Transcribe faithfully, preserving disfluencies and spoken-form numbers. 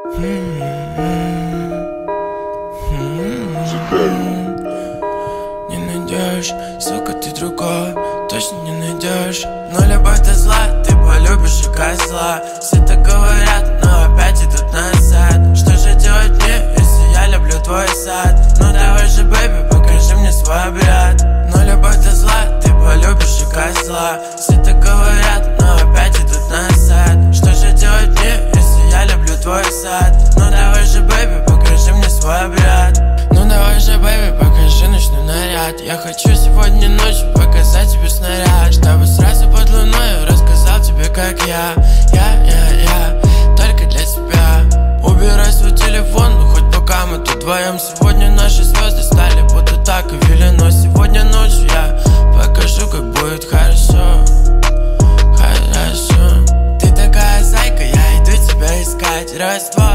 Не найдешь, сука, ты другой, точно не найдешь. Но любовь ты зла, ты полюбишь и козла. Все так говорят, но опять идут назад. Что же делать мне, если я люблю твой сад? Ну давай же, бэйби, покажи мне свой обряд. Но любовь ты зла, ты полюбишь и козла. Все так говорят, но опять идут назад. Что же делать мне, если я люблю твой сад? Ну давай же, бэйби, покажи мне свой обряд. Ну давай же, бэйби, покажи ночной наряд. Я хочу сегодня ночью показать тебе снаряд, чтобы сразу под луной рассказал тебе, как я. Я, я, я, только для тебя. Убирай свой телефон, ну хоть пока мы тут вдвоем. Сегодня наши звезды стали будто так и велено. Сегодня ночью я покажу, как будет хорошо. Хорошо. Ты такая зайка, я иду тебя искать. Раз, два.